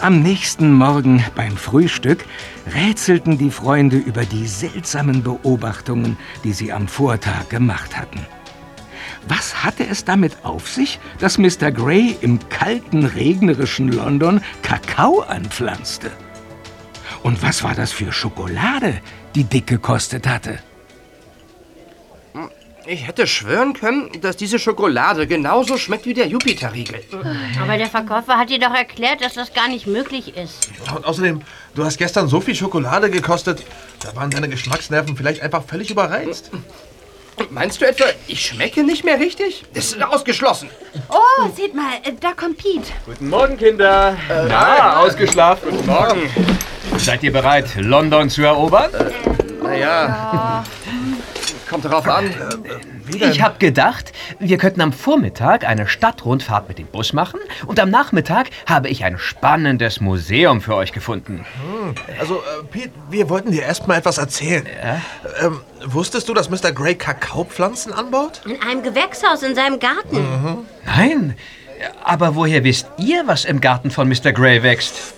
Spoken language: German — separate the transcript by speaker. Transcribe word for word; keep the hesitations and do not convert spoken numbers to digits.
Speaker 1: Am nächsten Morgen beim Frühstück rätselten die Freunde über die seltsamen Beobachtungen, die sie am Vortag gemacht hatten. Was hatte es damit auf sich, dass Mister Gray im kalten, regnerischen London Kakao anpflanzte? Und was war das für Schokolade, die Dick gekostet hatte?
Speaker 2: Ich hätte schwören können, dass diese Schokolade genauso schmeckt wie der Jupiterriegel.
Speaker 3: Aber der Verkäufer hat dir doch erklärt, dass das gar nicht möglich ist.
Speaker 4: Und außerdem, du hast gestern so viel Schokolade gekostet, da waren deine Geschmacksnerven vielleicht einfach völlig überreizt.
Speaker 2: Meinst du etwa, ich schmecke nicht mehr richtig? Das ist ausgeschlossen.
Speaker 5: Oh, seht mal, da kommt Pete.
Speaker 6: Guten Morgen, Kinder.
Speaker 2: Äh,
Speaker 6: Na, ausgeschlafen?
Speaker 2: Guten Morgen.
Speaker 6: Seid ihr bereit, London zu erobern?
Speaker 2: Äh, naja, ja. Kommt darauf an.
Speaker 6: Ich habe gedacht, wir könnten am Vormittag eine Stadtrundfahrt mit dem Bus machen und am Nachmittag habe ich ein spannendes Museum für euch gefunden.
Speaker 4: Hm. Also, äh, Pete, wir wollten dir erst mal etwas erzählen.
Speaker 6: Ja?
Speaker 4: Ähm, wusstest du, dass Mister Gray Kakaopflanzen anbaut?
Speaker 3: In einem Gewächshaus in seinem Garten.
Speaker 4: Mhm.
Speaker 6: Nein, aber woher wisst ihr, was im Garten von Mister Gray wächst?